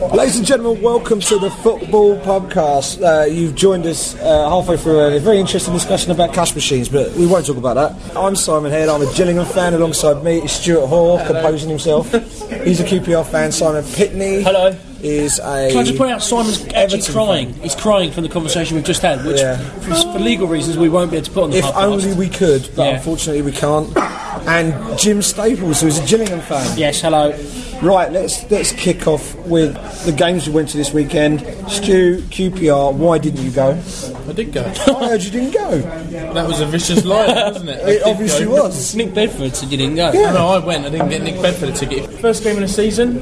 Ladies and gentlemen, welcome to the Football Podcast. You've joined us halfway through a very interesting discussion about cash machines, but we won't talk about that. I'm Simon Head, I'm a Gillingham fan. Alongside me is Stuart Hall, composing himself. He's a QPR fan. Simon Pitney. Hello. Is a... Can I just point out Simon's actually crying? He's crying from the conversation we've just had, which for legal reasons we won't be able to put on the podcast. If only we could, but unfortunately we can't. And Jim Staples, who is a Gillingham fan. Yes, hello. Right, let's kick off with the games we went to this weekend. Stu, QPR, why didn't you go? I did go. I heard you didn't go. That was a vicious lie, wasn't it? It obviously was. Nick Bedford said you didn't go. Yeah. No, I went. I didn't get Nick Bedford a ticket. First game of the season,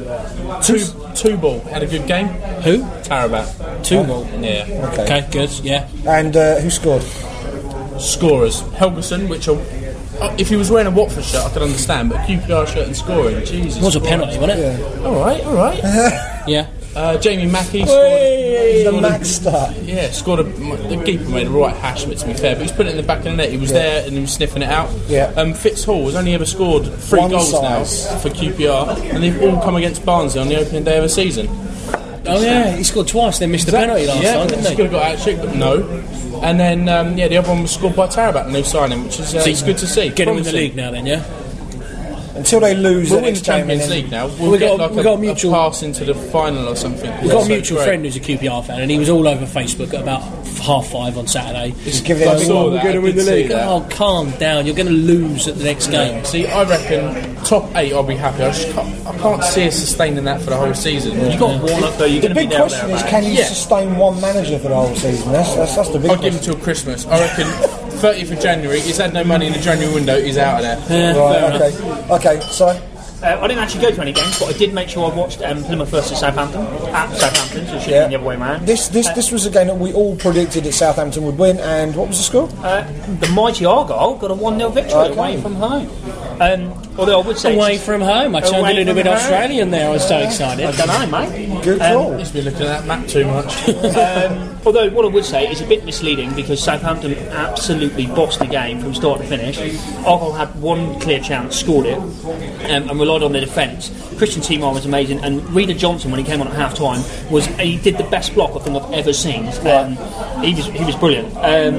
2-2 had a good game. Who? Tarabat. 2-0. Yeah. Okay, good, yeah. And who scored? Scorers. Helgeson, which if he was wearing a Watford shirt, I could understand, but QPR shirt and scoring, Jesus. It was a penalty, wasn't it? Yeah. All right. Yeah. Jamie Mackey The Max start. scored the keeper made a right hash of it, to be fair, but he's put it in the back of the net. He was there and he was sniffing it out. Yeah. Fitz Hall has only ever scored 3 goals now for QPR, and they've all come against Barnsley on the opening day of the season. Oh yeah, he scored twice, then missed the penalty last time, didn't he? Could have got out-trick, but no. And then, the other one was scored by Tarabat, the new signing, which is it's good to see. Get him in the league now then, yeah? Until they lose We'll the win the next game. Champions League now. We've got a mutual pass into the final or something. We've got a mutual friend who's a QPR fan, and he was all over Facebook at about 5:30 on Saturday. Just give it a we're going to win the league. Oh, calm down, you're going to lose at the next game. See, I reckon top 8 I'll be happy. I can't see us sustaining that for the whole season. You've got Warnock though, you're The going to be big there. question is, can you sustain one manager for the whole season? That's the big I'll give question. him till Christmas. I reckon 30th of January, he's had no money in the January window, he's out of there. Right, okay, so... I didn't actually go to any games, but I did make sure I watched Plymouth versus Southampton at Southampton, so it should have been the other way around. This was a game that we all predicted that Southampton would win, and what was the score? The mighty Argyle got a 1-0 victory away from home. Although I would say... Away from home, I sounded a little bit Australian there, I was so excited. I don't know, mate. Good call. He's been looking at that map too much. Although what I would say is a bit misleading because Southampton absolutely bossed the game from start to finish. Argyle had one clear chance, scored it, and relied on their defence. Christian Seymour was amazing, and Reader Johnson, when he came on at half time, he did the best block I think I've ever seen. He was brilliant.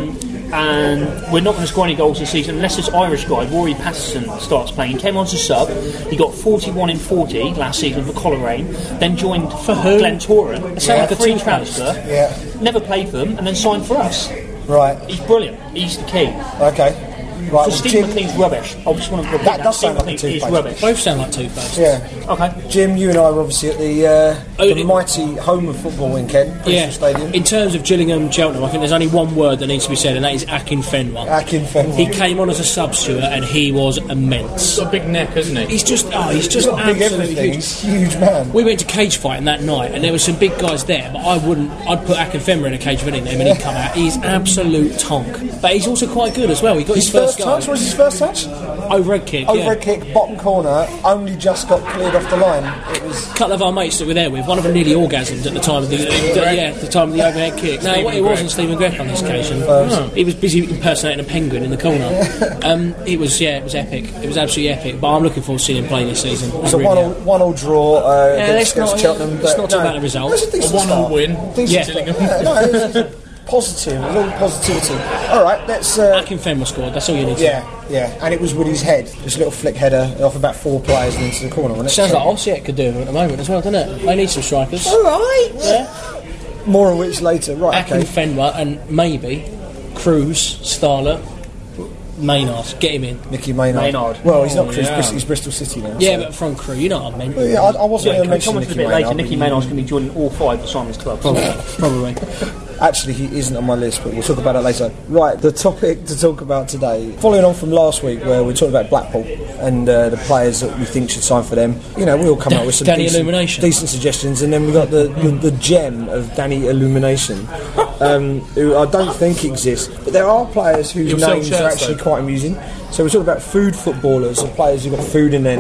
And we're not going to score any goals this season unless this Irish guy, Rory Patterson, starts playing. He came on as a sub. He got 41 in 40 last season for Coleraine, then joined for Glentoran. Sounds like a free team transfer. Yeah. Never played for them, and then signed for us. Right. He's brilliant. He's the key. Okay. Right, So Steve McLean's rubbish. I just want to repeat That does sound like a Steve McLean is toothpaste. rubbish. Both sound like two-faced. Yeah. Okay. Jim, you and I were obviously at the mighty home of football in Kent, Bristol Stadium. In terms of Gillingham, Cheltenham, I think there's only one word that needs to be said, and that is Akinfenwa. Akinfenwa. He came on as a substitute, and he was immense. He's got a big neck, hasn't he? He's just He's got absolutely big everything. huge. He's a huge man. We went to cage fighting that night, and there were some big guys there, but I'd put Akinfenwa in a cage fighting them, and he'd come out. He's absolute tonk, but he's also quite good as well. He got his first goal. touch? Was his first touch? Overhead kick. Overhead kick, bottom corner, only just got cleared off the line. It was... A couple of our mates that were there with, one of them nearly orgasmed at the time of the overhead kick. No, it wasn't Stephen Grech on this occasion. He was busy impersonating a penguin in the corner. It was epic. It was absolutely epic. But I'm looking forward to seeing him play this season. It's a one-all draw against Cheltenham. Let's not talk about the result. It was a decent A 1-1 start. win. Decent Yeah. start. No, it was positive. It was all positivity. All right, let's... Akinfenwa scored. That's all you need to know. Yeah, and it was with his head. Just a little flick header off about 4 players and into the corner, wasn't it? Sounds like Osseck could do it at the moment as well, doesn't it? They need some strikers. All right. Yeah. More of which later. Right, okay. Akinfenwa and maybe Cruz, Starlet, Maynard. Get him in. Nicky Maynard. Well, he's not Chris, he's Bristol City now. Yeah, so. but from Crewe, you know what I mean. Well, yeah, I wasn't going to mention Comments Nicky a bit Maynard. later. Nicky Maynard's going to be joining all 5 of Simon's clubs. Probably. Actually, he isn't on my list, but we'll talk about it later. Right, the topic to talk about today, following on from last week where we talked about Blackpool and the players that we think should sign for them. You know, we all come up with some Danny Illumination. decent suggestions, and then we got the gem of Danny Illumination, who I don't think exists, but there are players whose names are actually quite amusing. So we're talking about food footballers or players who've got food in their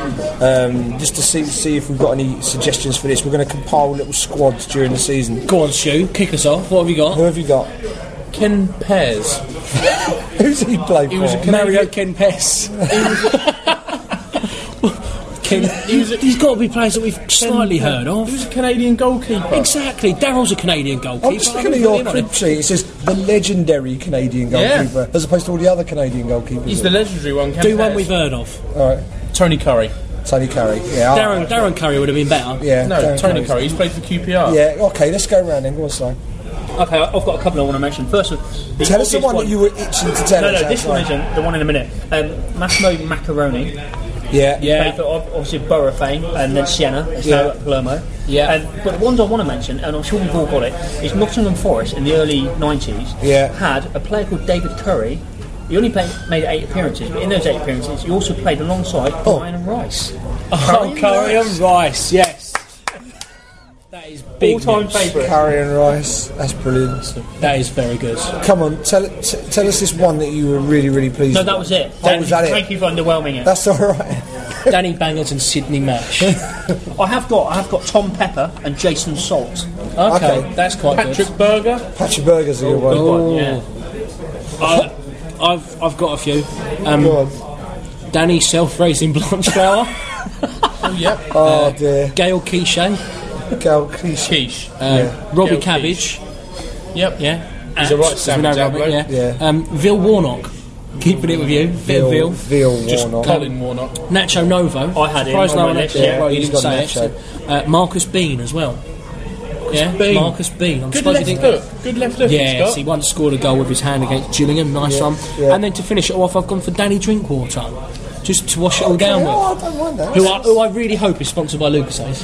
name. Just to see if we've got any suggestions for this. We're going to compile little squads during the season. Go on, Stu, kick us off. What have you got? Who have you got? Ken Pears. Who's he played for? He was a Mario Ken Pes. thinking, he's got to be players that we've slightly heard of. He was a Canadian goalkeeper. Exactly. Daryl's a Canadian goalkeeper. I'm just looking at your crib sheet. It says the legendary Canadian goalkeeper, as opposed to all the other Canadian goalkeepers. He's the legendary one. Do one we've heard of. All right. Tony Curry. Tony Curry. Yeah. Darren Curry would have been better. Yeah. No, Tony Curry. He's played for QPR. Yeah. Okay. Let's go around then. Go on, Si. Okay, I've got a couple I want to mention. First one, tell us the one that you were itching to tell us. No, this one isn't. The one in a minute. Massimo Macaroni. Yeah. Played for obviously Borough fame, and then Siena. It's now at Palermo. Yeah. But the ones I want to mention, and I'm sure we've all got it, is Nottingham Forest in the early 90s. Yeah. Had a player called David Curry. He only made 8 appearances, but in those 8 appearances, he also played alongside Brian and Rice. Curry and Rice, yes. That is big. All-time favourite. Curry and Rice. That's brilliant. That is very good. Come on, tell us this one that you were really, really pleased with. No, that was it. Was that it? Thank you for underwhelming it. That's all right. Danny Bangers and Sidney Mash. I have got Tom Pepper and Jason Salt. Okay, that's quite Patrick good. Berger. Patrick Berger's a good one. Yeah. I've got a few. Go on. Danny Self-Raising Blanchflower. Oh, yep. Oh dear. Gail Quiche. Gal Cliche. Quiche. Robbie Gail Cabbage. Yep. Yeah. He's a right savage, that bloke. Yeah. Vil Warnock. Keeping it with you. Vil. Just Warnock. Colin Warnock. Nacho Novo. I had him Surprised on no my one list, actually- yeah. well, you He's didn't got say it. Marcus Bean as well. Yeah, Bean. Marcus Bean. I'm Good surprised left you didn't. foot. Good left foot. he's Yes, got. he once scored a goal with his hand against Gillingham. Nice one. yeah. And then to finish it off, I've gone for Danny Drinkwater, just to wash it all down with. Oh, I don't mind that. Who I really hope is sponsored by Lucas's.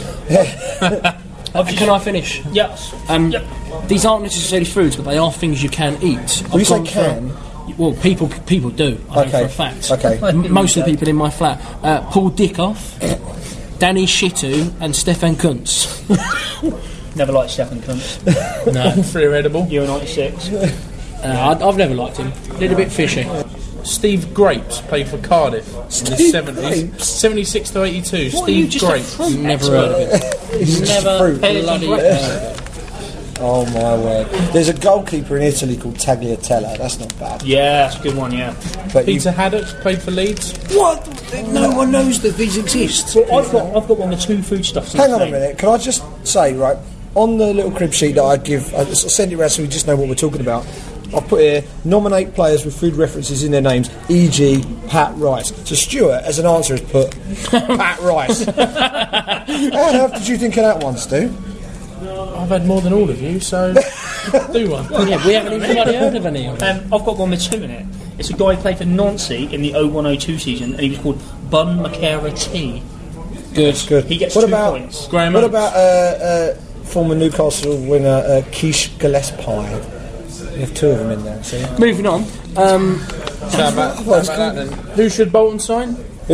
Can I finish? Yes. These aren't necessarily foods, but they are things you can eat. When you say I've gone can? well, people do. I know for a fact. Okay. Most of the people in my flat. Paul Dickoff, Danny Shitu, and Stefan Kuntz. Never liked Stefan Kuntz. No, Free edible. Euro 96. I've never liked him. A little bit fishy. Steve Grapes played for Cardiff in the 70s. 76 to 82. Steve Grapes. Never heard of it. Never fruit. bloody heard of it. Oh my word. There's a goalkeeper in Italy called Tagliatella. That's not bad. Yeah, that's a good one, yeah. But Peter Haddock played for Leeds. What? No one knows that these exist. Well, I've got one of the 2 foodstuffs. hang on a minute. Can I just say, right, on the little crib sheet that I give, I send it around so we just know what we're talking about. I've put here, nominate players with food references in their names, e.g. Pat Rice. So Stuart, as an answer, has put Pat Rice. How on earth did you think of that one, Stu? I've had more than all of you, so do one. Yeah, we haven't even bloody heard of any of them. I've got one with 2 in it. It's a guy who played for Nancy in the 01-02 season, and he was called Bun Makera T. Good. He gets What 2 about- points. Graham What Oates. about former Newcastle winger Quiche Gillespie? You have 2 of them in there, see? Moving on. So how about that then? Who should Bolton sign?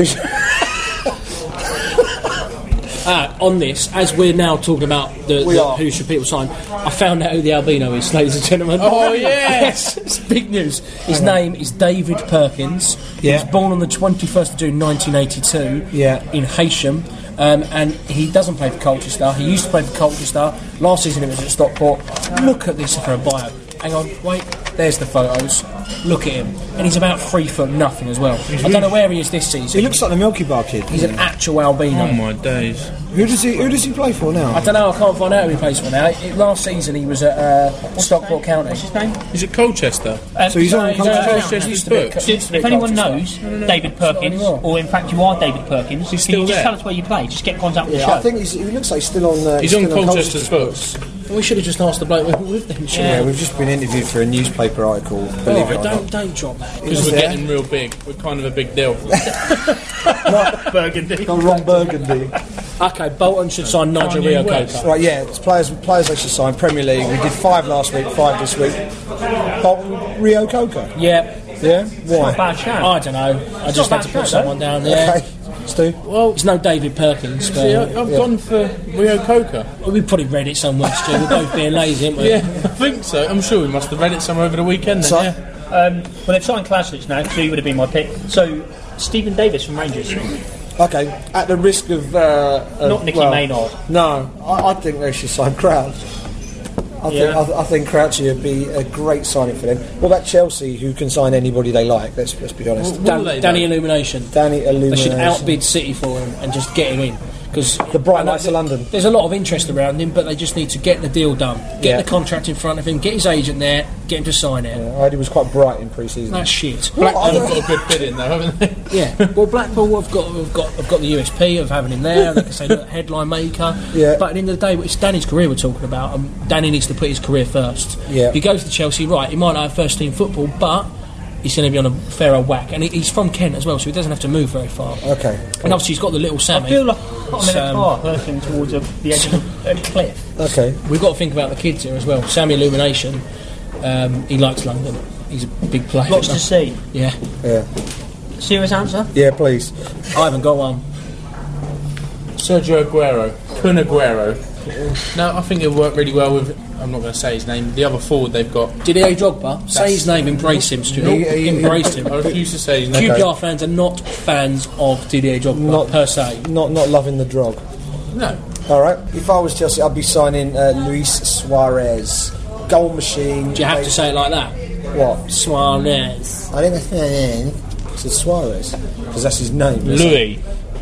On this, as we're now talking about the who should people sign, I found out who the albino is, ladies and gentlemen. Oh, yes. It's big news. His name is David Perkins. He was born on the 21st of June 1982 in Heysham. And he doesn't play for Colchester. He used to play for Colchester. Last season he was at Stockport. Look at this for a bio. Hang on, wait. There's the photos. Look at him. And he's about 3 foot nothing as well. I don't know where he is this season. He looks like the Milky Bar kid. He's an actual albino. Oh my days. Who does he play for now? I don't know, I can't find out who he plays for now. Last season he was at Stockport County. What's his name? Is it Colchester? So he's on Colchester's books. If anyone knows David Perkins, or in fact you are David Perkins, He's can you still just there. tell us where you play? Just get in contact with the I show. think he looks like he's still on. He's on Colchester's books. We should have just asked the bloke with them. Yeah, we've just been interviewed for a newspaper article. Believe it or not. Don't drop that. Because we're getting real big. We're kind of a big deal. Burgundy. Ron Burgundy. Okay, Bolton should sign Nigel Kanye Rio West. Coker. Right, yeah, it's players they should sign. Premier League. We did 5 last week, 5 this week. Bolton, Rio Coker. Yeah. Yeah. Why? Bad shout. I don't know. I just had to put someone down there. Okay. Stu. Well, it's no David Perkins, but See, I've gone for Rio Coker. we probably read it somewhere, Stu. We're both being lazy, aren't we? Yeah, I think so. I'm sure we must have read it somewhere over the weekend then, So? yeah. Well, they've signed Klasnich now, so he would have been my pick. So, Stephen Davis from Rangers. Okay, at the risk of Not Nicky Maynard. No, I think they should sign Crowd. I think Crouchy would be a great signing for them. What about Chelsea, who can sign anybody they like? Let's be honest. Danny Illumination. Danny Illumination. They should outbid City for him and just get him in. Because the bright lights of London. There's a lot of interest around him, but they just need to get the deal done. Get the contract in front of him, get his agent there, get him to sign it. Yeah, I heard he was quite bright in pre-season. That's shit. Blackpool have got a good bid in though, haven't they? Yeah. Well, Blackpool have got the USP of having him there. They can say, look, headline maker. Yeah. But at the end of the day, it's Danny's career we're talking about. And Danny needs to put his career first. Yeah. If he goes to Chelsea, right, he might not have first team football, but he's going to be on a fair old whack. And he's from Kent as well, so he doesn't have to move very far. Okay. And obviously he's got the little Sammy. I feel like I'm in a car hurtling towards the edge of a cliff. Okay. We've got to think about the kids here as well. Sammy Illumination, he likes London. He's a big player. Lots to see. Yeah. Serious answer? Yeah, please. I haven't got one. Sergio Aguero. Kun Aguero. No, I think it'll work really well with, I'm not going to say his name, the other forward they've got. Didier Drogba. Say his name, embrace him, Stuart. Embrace him. I refuse to say his name. QPR fans are not fans of Didier Drogba, per se. Not loving the drog. No. All right. If I was Chelsea, I'd be signing Luis Suarez. Goal machine. Do you have to say it like that? What? Suarez. I think that's it's Suarez because that's his name. Louis.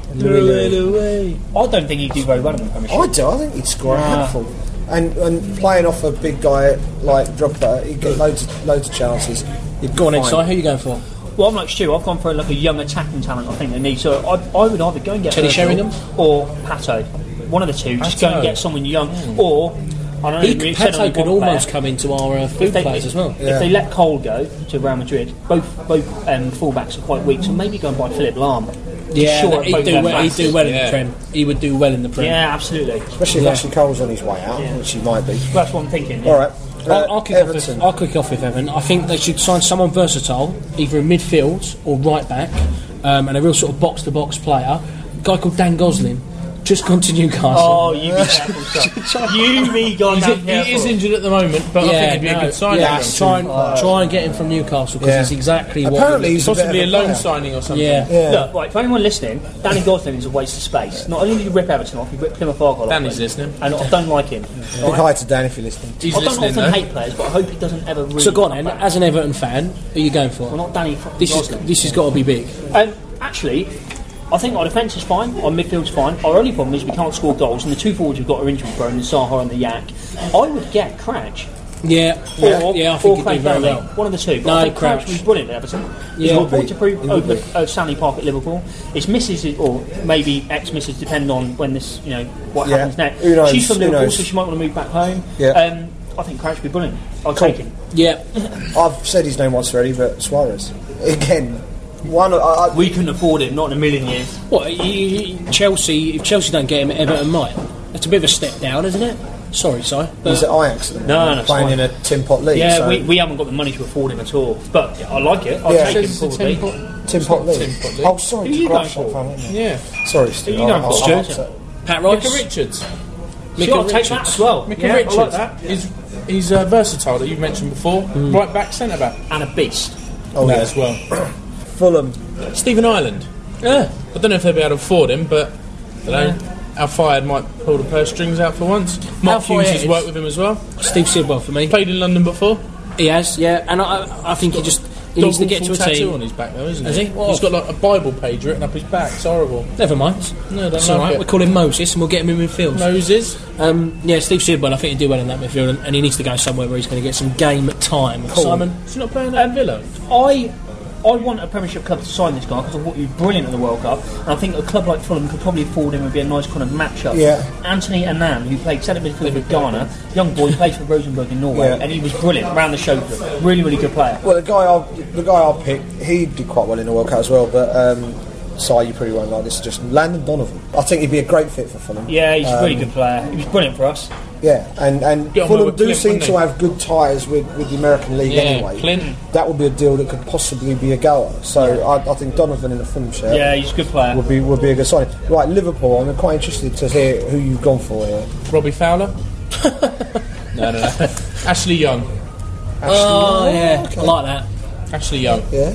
Louis. I don't think he'd do very well in the Premiership. I do. I think he'd score a handful. And playing off a big guy like Drogba, he'd get loads of chances. Go on, then, Si. Who are you going for? Well, I'm like Stu. I've gone for like a young attacking talent. I think they need. So I would either go and get Teddy Sheringham or Pato. One of the two. Just go and get someone young. Or I don't know. Pato could almost come into our food players as well. If they let Cole go to Real Madrid, both fullbacks are quite weak. So maybe go and buy Philip Lahm. Yeah, he'd do well in the Prem. He would do well in the Prem. Yeah, absolutely. Especially if Ashley Cole's on his way out, which he might be. That's what I'm thinking. Yeah. All right. I'll kick off with Evan. I think they should sign someone versatile, either in midfield or right back, and a real sort of box-to-box player. A guy called Dan Gosling. Just gone to Newcastle. Oh, you be careful, son. You be gone careful. He is injured at the moment, but I think it'd be a good signing. Yeah, try and get him from Newcastle because it's exactly apparently he's possibly a loan signing or something. Yeah. Look, right, for anyone listening, Danny Gosling is a waste of space. Not only did you rip Everton off, you ripped Plymouth Argyle off. Danny's listening. And I don't like him. Big hi to Dan if you're listening. He's I don't listening, often hate players, but I hope he doesn't ever really. So go on, then. As an Everton fan, who are you going for? Well, not Danny Gosling. This has got to be big. Actually, I think our defence is fine, our midfield's fine. Our only problem is we can't score goals, and the two forwards we've got are injury prone, the Zaha and the Yak. I would get Crouch. Yeah, I think he'd do very well. One of the two. No, I think Crouch was brilliant at Everton. He's Yeah, got a point to prove over Stanley Park at Liverpool. His missus, or maybe ex-missus, depending on when this, what happens next. Who knows? She's from Who Liverpool, knows? so she might want to move back home. Yeah. I think Crouch would be brilliant. I'll take him. Yeah. I've said his name once already, but Suarez again. We couldn't afford him, not in a million years. What, Chelsea? If Chelsea don't get him, Everton might. That's a bit of a step down, isn't it? Sorry, Si. He's at Ajax. No, playing in a tin pot league. Yeah, so. we haven't got the money to afford him at all. But I like it. I'll take him probably. Tin pot league. Oh, sorry. Who are you going for? Yeah. Sorry, Steve. Who are you going for, Stu? Pat Rice. Micah Richards. I'll take that as well. Micah Yeah, Richards. I like that. He's versatile that you've mentioned before. Right back, centre back. And a beast. Oh, That yeah. as well. Fulham. Stephen Ireland. Yeah. I don't know if they'll be able to afford him, but I don't know. Al Fayed might pull the purse strings out for once. Mark Hughes has worked with him as well. Steve Sidwell for me. Played in London before. He has, yeah. And I think he needs to get to a tattoo team. on his back though, isn't Has he? he? What? He's got like a Bible page written up his back. It's horrible. Never mind. No, It's don't all right. like We it. call him Moses, and we'll get him in midfield. Moses. Yeah, Steve Sidwell. I think he'd do well in that midfield, and he needs to go somewhere where he's going to get some game time. Simon, Is he not playing at Villa? I want a Premiership club to sign this guy because I thought he was brilliant at the World Cup, and I think a club like Fulham could probably afford him and be a nice kind of match-up. Yeah. Anthony Annan, who played centre midfield with Ghana, young boy, plays for Rosenborg in Norway, Yeah. and he was brilliant, round the show for him. Really, really good player. Well, the guy I'll pick, he did quite well in the World Cup as well, but Si, you probably won't like this. Just Landon Donovan. I think he'd be a great fit for Fulham. Yeah, he's a really good player. He was brilliant for us. Yeah, and Get on Fulham with do Clint, seem wouldn't to they? have good ties with the American League anyway. Clint. That would be a deal that could possibly be a goer. So I think Donovan in a Fulham shirt Yeah, he's a good player. would be a good signing. Right, Liverpool. I'm quite interested to hear who you've gone for here. Robbie Fowler. No. Ashley Young. oh yeah, I like that. Ashley Young. Yeah.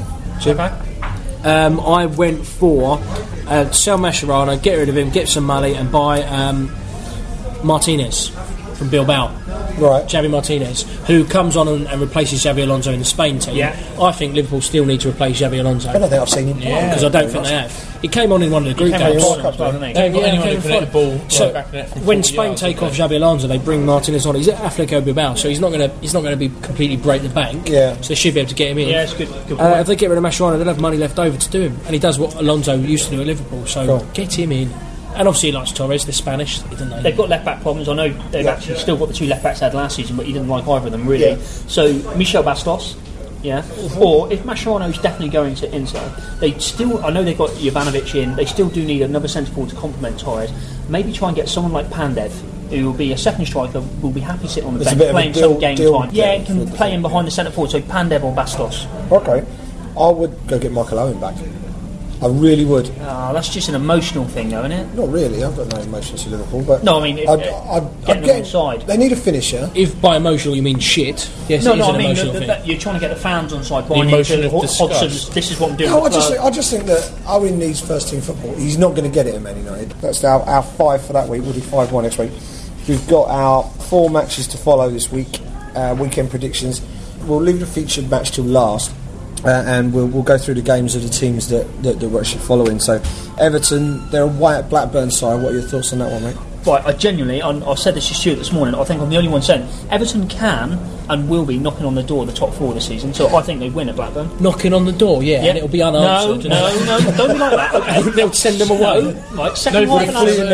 I went for sell Mascherano, get rid of him, get some money, and buy Martinez. from Bilbao. Right. Xavi Martinez, who comes on and replaces Xabi Alonso in the Spain team. Yeah. I think Liverpool still need to replace Xabi Alonso. I don't think I've seen him play. Because I don't think they have. He came on in one of the group games. Anyone who can hit the ball So back in it from when 40 Spain yards, take off Xabi Alonso, they bring Martinez on. He's at Atletico Bilbao, so he's not going to be completely break the bank. Yeah. So they should be able to get him in. Yeah, it's good point. If they get rid of Mascherano, they'll have money left over to do him, and he does what Alonso used to do at Liverpool. So get him in. And obviously he likes Torres, they're Spanish. They've got left back problems. I know they've actually still got the two left backs they had last season, but he didn't like either of them really. Yeah. So Michel Bastos, or if Mascherano's definitely going to Inter, they still. I know they've got Jovanovic in. They still do need another centre forward to complement Torres. Maybe try and get someone like Pandev, who will be a second striker, will be happy sitting on the bench playing some game time. Yeah, and can play him behind the centre forward. So Pandev or Bastos. Okay, I would go get Michael Owen back. I really would. That's just an emotional thing, though, isn't it? Not really. I've got no emotions to Liverpool, but no, I mean, getting them inside. They need a finisher. If by emotional you mean shit, yes, no, it is an I mean emotional thing. you're trying to get the fans on side. The emotion of disgust. Hodgson's, this is what I'm doing. No, I just think that Owen needs first team football. He's not going to get it at Man United. That's our 5 for that week. We'll do 5-1 next week. We've got our 4 matches to follow this week. Weekend predictions. We'll leave the featured match till last. And we'll go through the games of the teams that we're actually following. So, Everton, they're away at Blackburn side. What are your thoughts on that one, mate? Right, I genuinely, I said this to Stuart this morning, I think I'm the only one saying Everton can and will be knocking on the door of the top 4 this season, so I think they win at Blackburn. Knocking on the door, yeah. And it'll be unanswered. No, don't be like that, okay? They'll send them away. Right, second half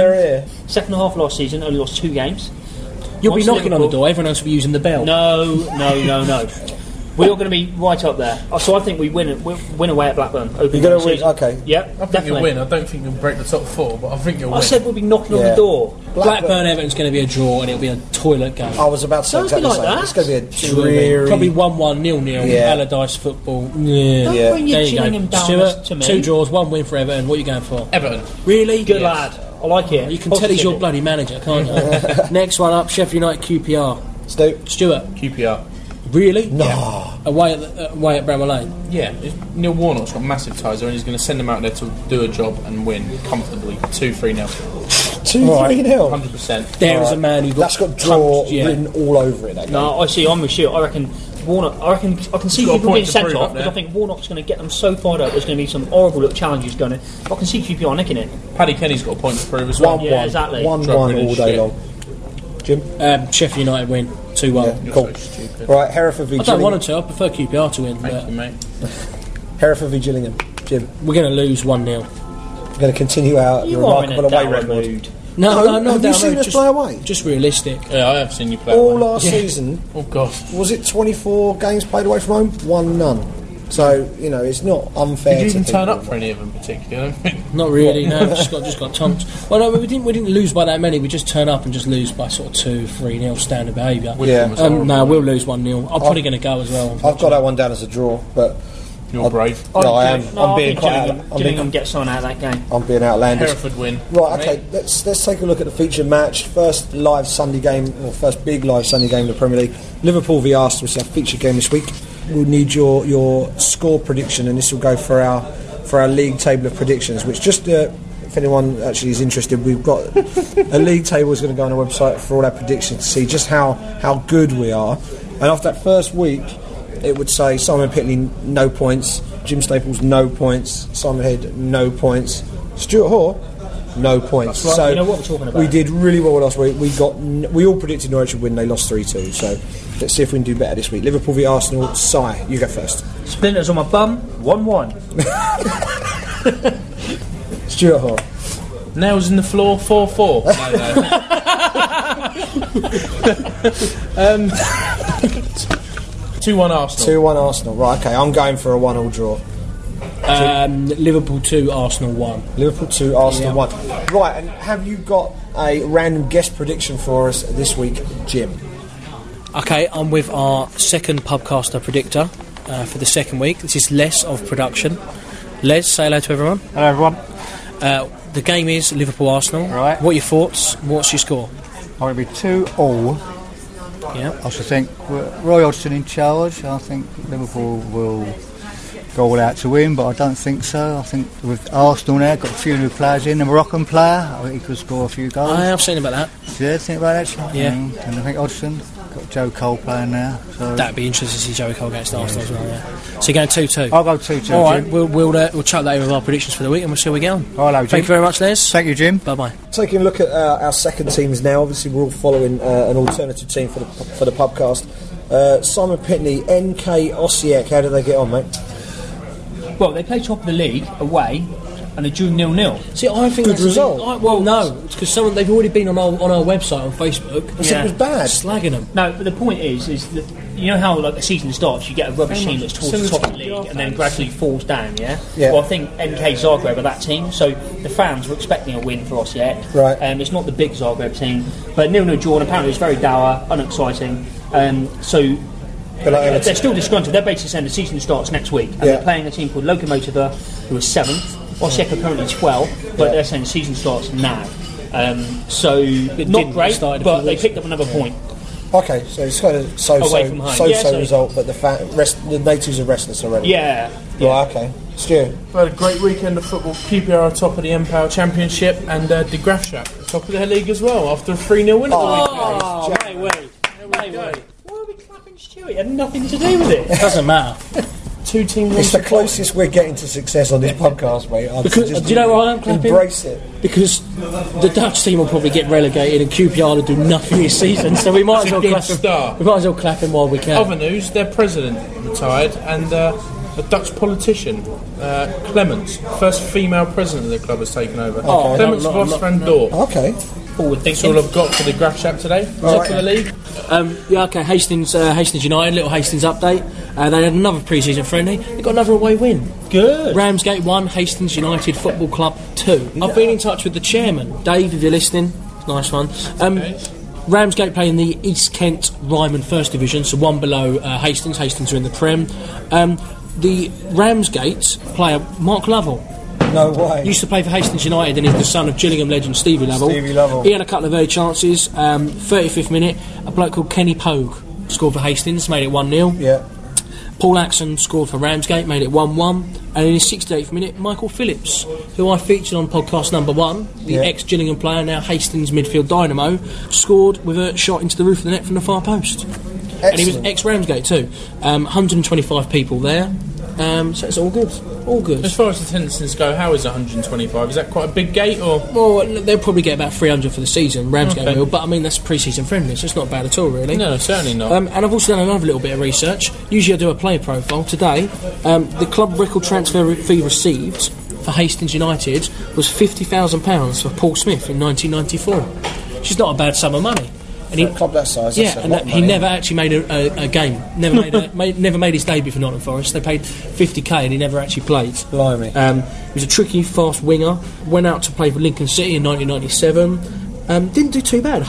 of last season, only lost 2 games. You'll be knocking on the door, everyone else will be using the bell. No. We're going to be right up there. So I think we win away at Blackburn. You're going to win? Okay. Yeah, I think you'll win. I don't think you'll break the top 4, but I think you'll win. I said we'll be knocking on the door. Blackburn Everton's going to be a draw, and it'll be a toilet game. I was about to say exactly like that. It's going to be a dreary... Probably 1-1, 0-0, Allardyce football. Don't bring your Gillingham down Stuart, to me. 2 draws, 1 win for Everton. What are you going for? Everton. Really? Good lad. I like it. You can tell he's your bloody manager, can't you? Next one up, Sheffield United QPR. Stuart. QPR. Really? No. Yeah. Away at Bramall Lane? Yeah. Neil Warnock's got massive ties there, and he's going to send them out there to do a job and win comfortably. 2-3-0. 2-3-0? 100%. There is a man who that's got draw written all over it. That no, I see. I'm with you. I reckon Warnock. I can see people being sent off because I think Warnock's going to get them so fired up. There's going to be some horrible little challenges going in. I can see QPR nicking it. Paddy Kenny's got a point to prove as well. 1-1. Yeah, exactly. 1-1 all day long. Jim? Sheffield United win 2-1. Yeah, cool. So right, Hereford v I don't want to. I prefer QPR to win. Thank you, mate. Hereford v Gillingham. Jim? We're going to lose 1-0. We're going to continue our remarkable away record. No. Have you seen us play away? Just realistic. Yeah, I have seen you play all away. last season. Oh God. Was it 24 games played away from home? 1 none. So it's not unfair. Did you even to turn up for any of them particularly? I don't think. Not really. No, just got tons. Well, no, we didn't lose by that many. We just turn up and just lose by sort of 2-3-0 standard behaviour. Yeah. No, we'll lose 1-0. I'm probably going to go as well. I've got that one down as a draw, but you're brave. No, I am. I'm being quite. Gillingham gets someone out of that game. I'm being outlandish. Hereford win. Right. Okay. Let's take a look at the featured match. First live Sunday game, or first big live Sunday game of the Premier League. Liverpool v Arsenal, which is our featured game this week. We'll need your score prediction, and this will go for our league table of predictions. Which just if anyone actually is interested, we've got a league table is going to go on our website for all our predictions to see just how good we are. And after that first week, it would say Simon Pitley no points, Jim Staples no points, Simon Head no points, Stuart Hoare no points. Right, so you know what we're talking about. We did really well last week. We all predicted Norwich would win. They lost 3-2. So let's see if we can do better this week. Liverpool v Arsenal. Si, you go first. Splinters on my bum. 1-1. Stuart Hoare. Nails in the floor. 4-4. No. 2-1 Arsenal. 2-1 Arsenal. Right. Okay. I'm going for a 1-1 draw. Liverpool 2, Arsenal 1. Liverpool 2, Arsenal 1. Right, and have you got a random guest prediction for us this week, Jim? Okay, I'm with our second pubcaster predictor for the second week. This is Les of Production. Les, say hello to everyone. Hello, everyone. The game is Liverpool-Arsenal. Right. What are your thoughts? What's your score? I'm going to be 2-2. Yeah. I should think Roy Hodgson in charge. I think Liverpool will go all out to win, but I don't think so. I think with Arsenal now, got a few new players in. The Moroccan player, I think he could score a few goals. I've seen about that. Yeah, think about that. Yeah. And I think Hodgson, got Joe Cole playing now. So That'd be interesting to see Joey Cole against Arsenal as well, yeah. So you're going 2-2? I'll go 2-2, All right, Jim. we'll chuck that in with our predictions for the week and we'll see how we get on. Hello, Jim. Thank you very much, Les. Thank you, Jim. Bye-bye. Taking a look at our second teams now. Obviously, we're all following an alternative team for the pubcast. Simon Pitney, NK Osijek. How did they get on, mate? Well, they play top of the league away, and they drew 0-0. See, I think Good that's result. Well, no, it's because they've already been on our website on Facebook. I said it was bad. Slagging them. No, but the point is that you know how like the season starts, you get a rubbish team that's towards the top of the league and then gradually falls down. Yeah. Yeah. Well, I think NK Zagreb are that team, so the fans were expecting a win for Osijek. Right. It's not the big Zagreb team, but 0-0 draw, and apparently it's very dour, unexciting. So. They're still disgruntled. They're basically saying the season starts next week, and they're playing a team called Lokomotiva, who is 7th. Osijek are currently 12th, but they're saying the season starts now. So not great, but they picked up another point. Okay, so it's kind of Away from home. so result, but the natives are restless already. Yeah. Right, okay. Stu? We had a great weekend of football. QPR are top of the Empower Championship, and De Graafschap top of their league as well after a 3-0 win at the weekend. Wait. Why are we clapping Stuart? It had nothing to do with it. It doesn't matter. Two teams. It's the closest we're getting to success on this podcast, mate. Because, do you know why I'm clapping? Embrace it. Because the Dutch team will probably get relegated and QPR will do nothing this season, so we might as well clap him. We might as well clap him while we can. Other news: their president retired, and a Dutch politician, Clements, first female president of the club, has taken over. Oh, Clements Vos van Dort. Okay. Forward That's all thinking. I've got for the Graafschap today. Top of the league. Okay, Hastings United, little Hastings update. They had another pre-season friendly. They got another away win. Good. Ramsgate 1, Hastings United Football Club 2. I've been in touch with the chairman, Dave, if you're listening. Nice one. Ramsgate playing the East Kent Ryman First Division, so one below Hastings. Hastings are in the Prem. The Ramsgate player, Mark Lovell, No way. used to play for Hastings United and is the son of Gillingham legend Stevie Lovell. Stevie Lovell. He had a couple of early chances. 35th minute, a bloke called Kenny Pogue scored for Hastings, made it 1-0. Yeah. Paul Axon scored for Ramsgate, made it 1-1. And in his 68th minute, Michael Phillips, who I featured on podcast number 1, the ex-Gillingham player, now Hastings midfield dynamo, scored with a shot into the roof of the net from the far post. Excellent. And he was ex-Ramsgate too. 125 people there. So it's all good. All good. As far as attendances go, how is 125? Is that quite a big gate, or? Well, they'll probably get about 300 for the season, Ramsgate will, but I mean, that's pre-season friendly, so it's not bad at all, really. No, certainly not. And I've also done another little bit of research. Usually I do a player profile. Today, the club record transfer fee received for Hastings United was £50,000 for Paul Smith in 1994, which is not a bad sum of money. And For a club that size, yeah, that's a and lot of he money. never actually made a game. Never made his debut for Nottingham Forest. They paid 50k and he never actually played. Blimey. He was a tricky, fast winger. Went out to play for Lincoln City in 1997. Didn't do too bad.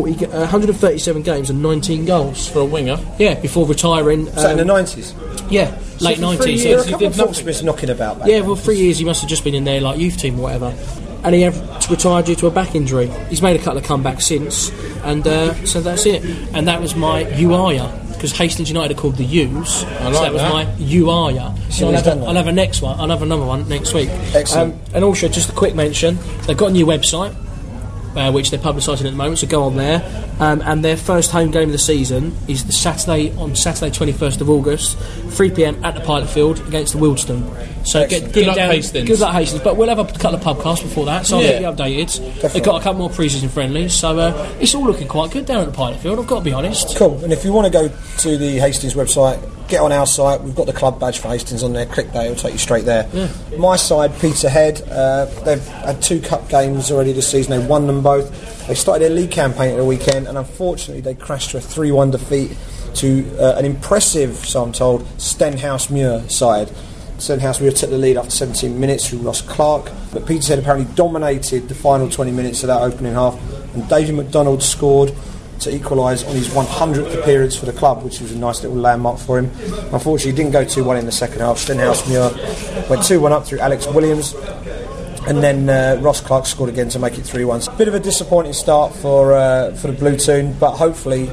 137 games and 19 goals. For a winger. Yeah, before retiring. Was that in the 90s? Yeah, late for 3 90s. There were a he couple did of nothing. Smiths knocking about back Yeah, then. well, 3 years he must have just been in there like youth team or whatever. And he retired due to a back injury. He's made a couple of comebacks since, and so that's it. And that was my UARA, because Hastings United are called the U's. So that was that. my UARA. So he's done that. I'll have a next one. I'll have another one next week. Excellent. And also, just a quick mention: they've got a new website, which they're publicising at the moment. So go on there. And their first home game of the season is Saturday 21st of August, 3 p.m. at the Pilot Field against the Wealdstone. So Good luck, Hastings. Good luck, Hastings. But we'll have a couple of podcasts before that, so I'll keep you updated. Definitely. They've got a couple more pre-season friendlies, so it's all looking quite good down at the Pilot Field, I've got to be honest. Cool. And if you want to go to the Hastings website, get on our site. We've got the club badge for Hastings on there. Click there, it'll take you straight there. Yeah. My side, Peterhead, they've had 2 cup games already this season. They won them both. They started their league campaign at the weekend, and unfortunately they crashed to a 3-1 defeat to an impressive, so I'm told, Stenhouse Muir side. Stenhouse Muir took the lead after 17 minutes through Ross Clark, but Peterhead apparently dominated the final 20 minutes of that opening half, and David McDonald scored to equalise on his 100th appearance for the club, which was a nice little landmark for him. Unfortunately, he didn't go too well in the second half. Stenhouse Muir went 2-1 up through Alex Williams, and then Ross Clark scored again to make it 3-1. So a bit of a disappointing start for the Blue Toon, but hopefully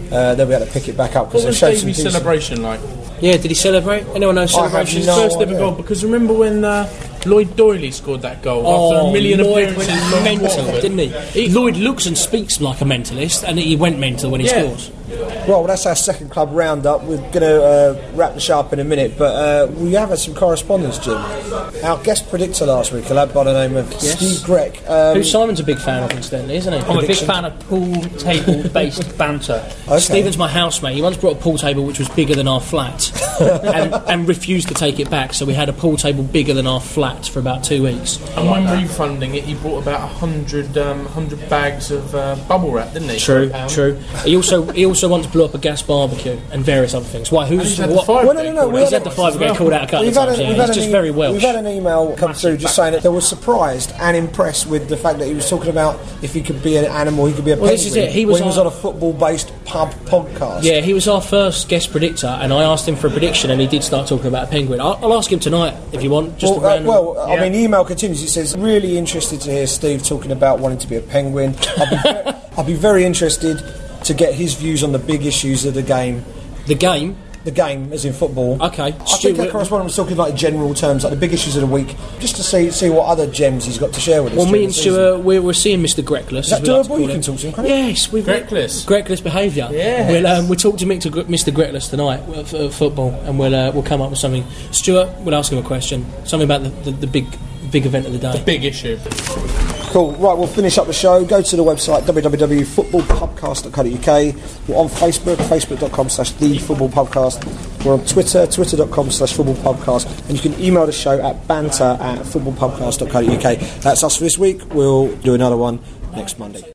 they'll be able to pick it back up. What was Davies' celebration like? Yeah, did he celebrate? Anyone know celebration? His first ever goal, because remember when Lloyd Doyley scored that goal after a million appearances? Mental, didn't he? Lloyd looks and speaks like a mentalist, and he went mental when he scores. Well, that's our second club roundup. We're going to wrap the show up in a minute, but we have had some correspondence, Jim. Our guest predictor last week, a lad by the name of Steve Grech. Who Simon's a big fan of, incidentally, isn't he? I'm a big fan of pool table-based banter. Okay. Stephen's my housemate. He once brought a pool table which was bigger than our flat and refused to take it back, so we had a pool table bigger than our flat for about 2 weeks. And when refunding it, he bought about 100 bags of bubble wrap, didn't he? True. He also once blew up a gas barbecue and various other things. Why? He's had the He's had the five again called out a couple of times. He's just very Welsh. We've had an email come through just saying that they were surprised and impressed with the fact that he was talking about if he could be an animal, he could be a penguin. This is it. He was on a football-based pub podcast. Yeah, he was our first guest predictor, and I asked him for a prediction, and he did start talking about a penguin. I'll ask him tonight if you want. I mean, the email continues. It says, "Really interested to hear Steve talking about wanting to be a penguin. I'll be very interested to get his views on the big issues of the game." The game? The game, as in football. Okay. I think our correspondent was talking like general terms, like the big issues of the week, just to see what other gems he's got to share with us. Well, me and Stuart, we're seeing Mr. Greckless. Is that doable? You can talk to him, can't you? Yes, Greckless behaviour. Yes. We'll talk to Mr. Greckless tonight for football, and we'll come up with something. Stuart, we'll ask him a question, something about the big event of the day. The big issue. Cool. Right, we'll finish up the show. Go to the website www.footballpubcast.co.uk. We're on Facebook, facebook.com/thefootballpubcast. We're on Twitter, twitter.com/footballpubcast. And you can email the show at banter@footballpubcast.co.uk. That's us for this week. We'll do another one next Monday.